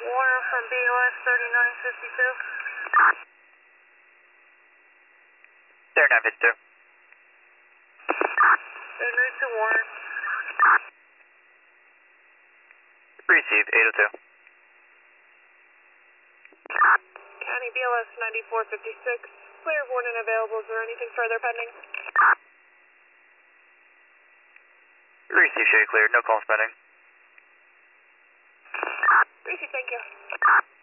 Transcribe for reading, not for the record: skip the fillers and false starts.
Warner from BOS 3952. 3952. En route to Warner. Received, 802. County BLS 9456. Clear, warning available. Is there anything further pending? Received, Shay cleared, no calls pending. Received, thank you.